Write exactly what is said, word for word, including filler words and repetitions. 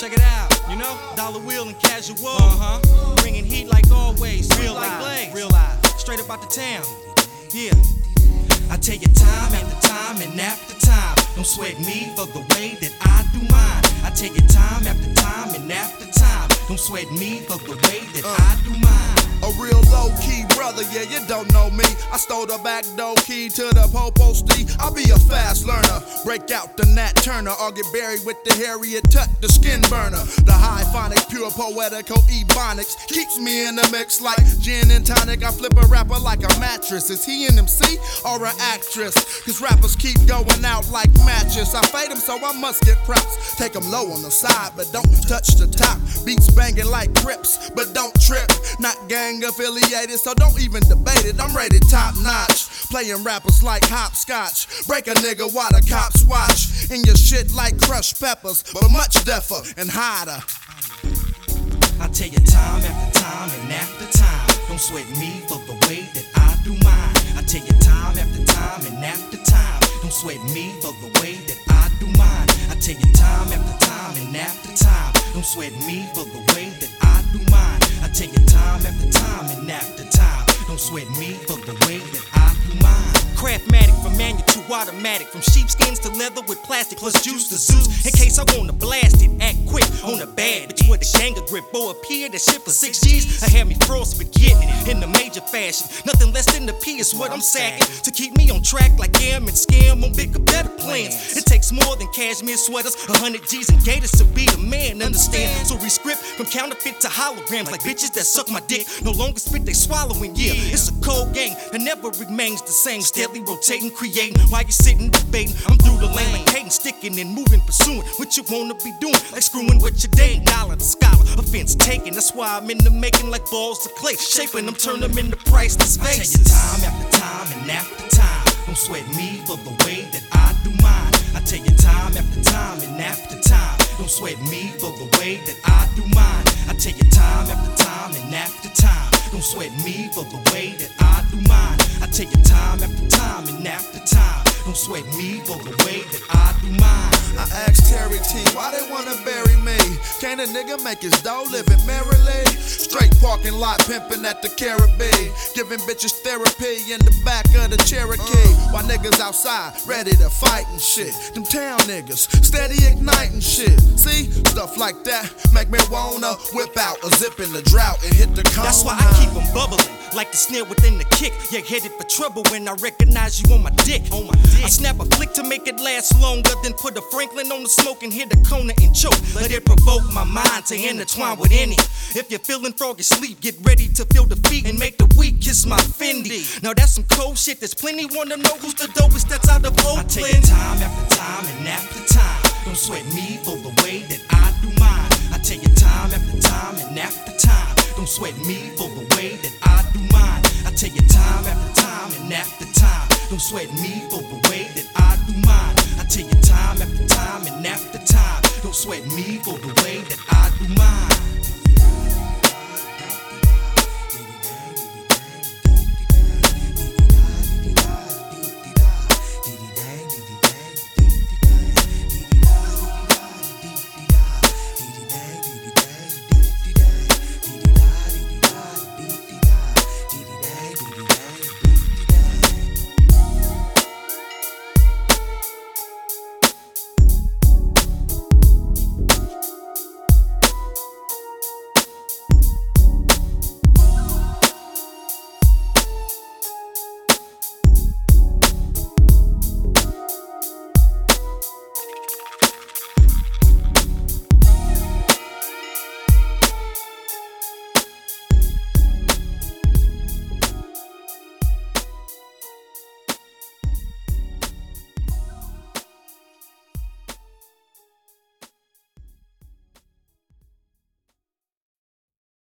Check it out, you know, Dollar Wheel and Casual, uh-huh. Bringing heat like always, real like Blaze, real life, straight up out the town, yeah. I take it time after time and after time. Don't sweat me for the way that I do mine. I take it time after time and after time. Don't sweat me for the way that uh, I do mine. A real low-key brother, yeah, you don't know me. I stole the back door key to the Popo Stee. I'll be a fast learner. Break out the Nat Turner, or get buried with the Harriet Tut, the skin burner. The high phonic, pure poetical ebonics keeps me in the mix like gin and tonic. I flip a rapper like a mattress. Is he an M C or an actress? Cause rappers keep going out like matches. I fade them so I must get props. Take them low on the side, but don't touch the top. Beats banging like Crips, but don't trip. Not gang affiliated, so don't even debate it. I'm rated top notch, playing rappers like hopscotch. Break a nigga while the cops watch. In your shit like crushed peppers, but much deafer and hotter. I tell you time after time and after time. Don't sweat me for the way that I do mine. I tell you time after time and after time. Don't sweat me for the way that I do mine. I tell you time after time and after time. Don't sweat me for the way that I do mine. I tell you time after time and after time. Don't sweat me for the way that I do mine. Craftmatic from manual to automatic, from sheepskins to leather with plastic plus juice to Zeus. In case I wanna blast it, act quick on a bad bitch with a gang of grip or a peer that shit for six G's. I had me frost spaghetti in a major fashion. Nothing less than the P is what I'm sacking to keep me on track like Gam and Scam on bigger, better plans. It takes more than cashmere sweaters, a hundred G's and gators to be a man. Understand? So rescript from counterfeit to holograms like bitches that suck my dick. No longer spit, they swallowing. Yeah, it's a cold game that never remains the same. Steadily rotating, creating while you sitting debating. I'm through the lane like hating, sticking and moving, pursuing what you wanna be doing, like screwing with your day. Dollar the scholar, offense taken. That's why I'm in the making like balls of clay, shaping them, turn them into priceless faces. I tell you time after time and after time. Don't sweat me for the way that I do mine. I tell you time after time and after time. Don't sweat me for the way that I do mine. I tell you time after time and after time. Don't sweat me for the way that I do mine. I tell you time after time and after time. Don't sweat me for the way that I do mine. I asked Terry T why they wanna bury me. Can a nigga make his dough living merrily? Straight parking lot pimping at the Caribbean, giving bitches therapy in the back of the Cherokee. While niggas outside ready to fight and shit. Them town niggas steady igniting shit. See, stuff like that make me wanna whip out a zip in the drought and hit the corner. That's why I keep them bubbling like the snare within the kick. You're headed for trouble when I recognize you on my dick. On my dick. I snap a flick to make it last longer, then put a Franklin on the smoke and hit a corner and choke. Let it provoke my mind to intertwine with any. If you're feeling froggy sleep, get ready to feel defeat and make the weak kiss my Fendi. Now that's some cold shit. There's plenty wanna know who's the dopest that's out of Oakland. I tell you time after time and after time. Don't sweat me for the way that I do mine. I tell you time after time and after time. Don't sweat me for the way that I do mine. I tell you time after time and after time. Don't sweat me for the way that I do mine. I tell you time after time and after time. Don't sweat me for the way that I do mine.